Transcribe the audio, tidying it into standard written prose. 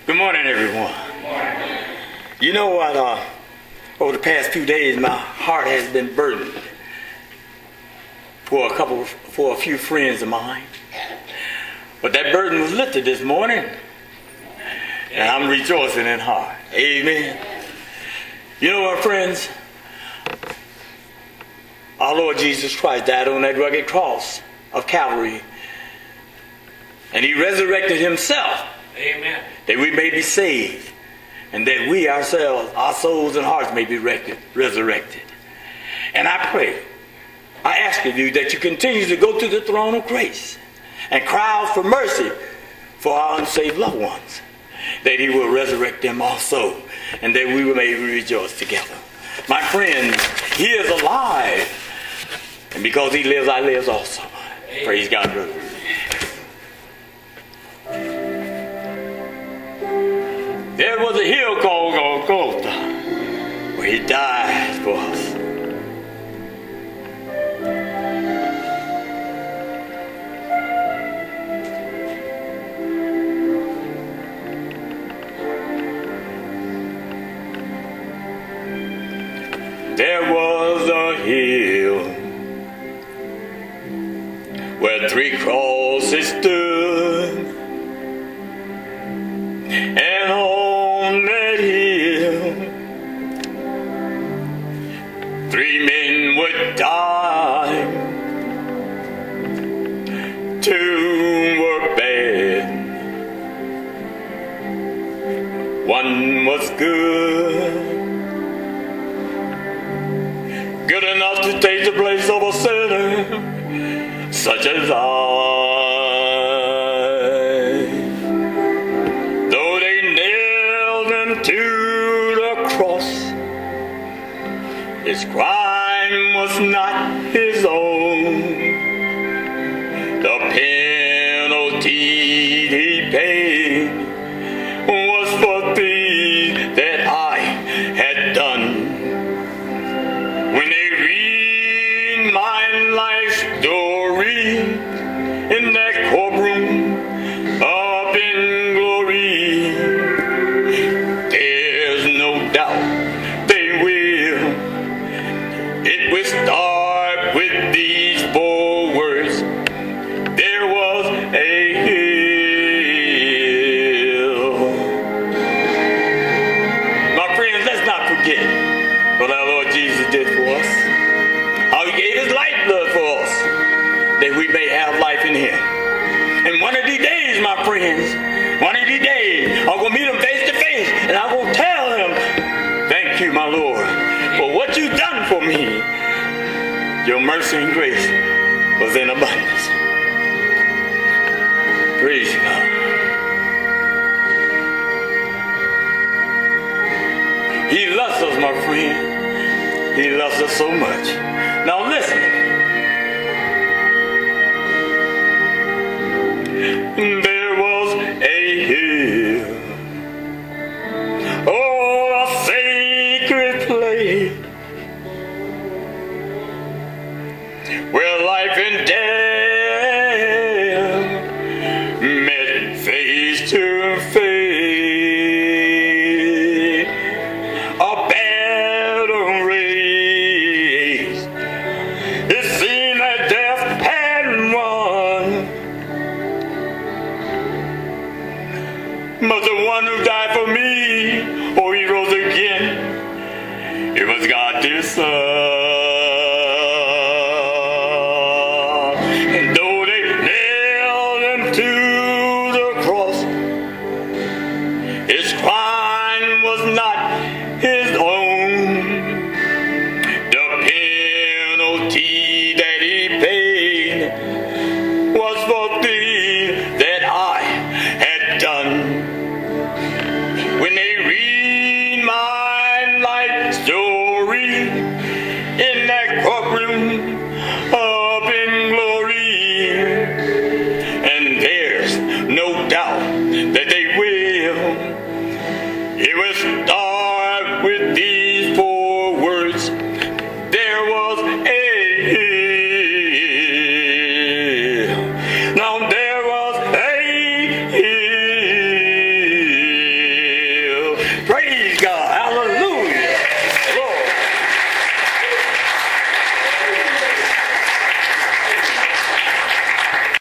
Good morning, everyone. You know what? Over the past few days, my heart has been burdened for a few friends of mine. But that burden was lifted this morning, and I'm rejoicing in heart. Amen. You know what, friends? Our Lord Jesus Christ died on that rugged cross of Calvary, and He resurrected Himself. Amen. That we may be saved, and that we ourselves, our souls and hearts may be resurrected. And I pray, I ask of you that you continue to go to the throne of grace and cry out for mercy for our unsaved loved ones, that He will resurrect them also, and that we may rejoice together. My friends, He is alive, and because He lives, I live also. Amen. Praise God, brother. There was a hill called Golgotha where He died for us. There was a hill where 3 crosses stood, and on that hill 3 men would die. 2 were bad, 1 was good enough to take the place of a sinner such as I. Though they nailed Him to the cross, His crime was not His own. The penalty He paid was for things that I had done. When they read my life story in that courtroom up in glory, there's no doubt they will. It will start with these 4 words: there was a hill. My friends, let's not forget what our Lord Jesus did for us, how He gave His lifeblood for us, that we may have life in Him. And one of these days, my friends, one of these days, I'm going to meet Him face to face, and I'm going to tell Him, thank you, my Lord, for what you've done for me. Your mercy and grace was in abundance. Praise God. He loves us, my friend. He loves us so much. Now listen. There was a hill, oh, a sacred place, where life and death met face to face. But the one who died for me, oh, He rose again. It was God, dear Son.